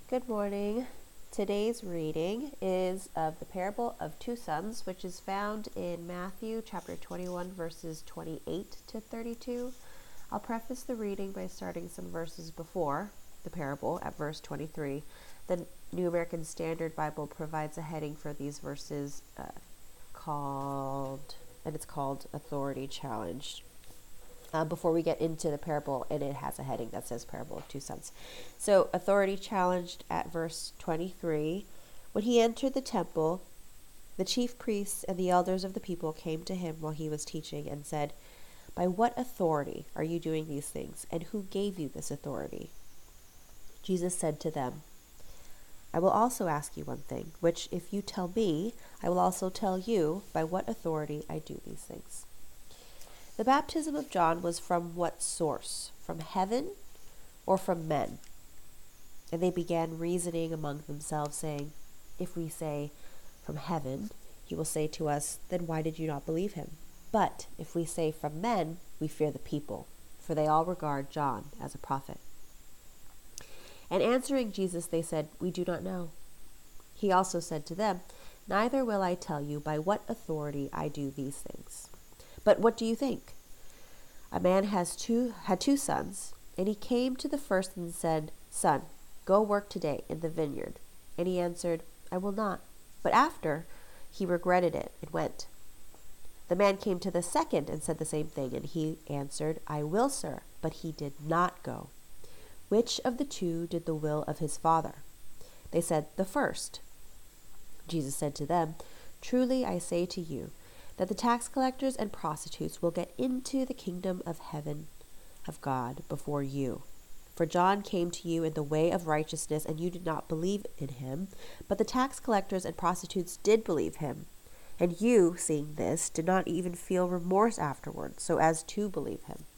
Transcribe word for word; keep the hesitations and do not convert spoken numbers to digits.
Good morning. Today's reading is of the parable of two sons, which is found in Matthew chapter twenty-one, verses twenty-eight to thirty-two. I'll preface the reading by starting some verses before the parable at verse twenty-three. The New American Standard Bible provides a heading for these verses uh, called, and it's called Authority Challenged. Uh, before we get into the parable, and it has a heading that says Parable of Two Sons. So, authority challenged at verse twenty-three. When he entered the temple, the chief priests and the elders of the people came to him while he was teaching and said, "By what authority are you doing these things, and who gave you this authority?" Jesus said to them, "I will also ask you one thing, which if you tell me, I will also tell you by what authority I do these things." The baptism of John was from what source? From heaven or from men? And they began reasoning among themselves, saying, "If we say, 'From heaven,' he will say to us, 'Then why did you not believe him?' But if we say, 'From men,' we fear the people, for they all regard John as a prophet." And answering Jesus, they said, "We do not know." He also said to them, "Neither will I tell you by what authority I do these things. But what do you think? A man has two had two sons, and he came to the first and said, 'Son, go work today in the vineyard.' And he answered, 'I will not.' But after he regretted it and went. The man came to the second and said the same thing, and he answered, 'I will, sir.' But he did not go. Which of the two did the will of his father?" They said, "The first." Jesus said to them, "Truly I say to you, that the tax collectors and prostitutes will get into the kingdom of heaven of God before you. For John came to you in the way of righteousness, and you did not believe in him, but the tax collectors and prostitutes did believe him. And you, seeing this, did not even feel remorse afterward, so as to believe him.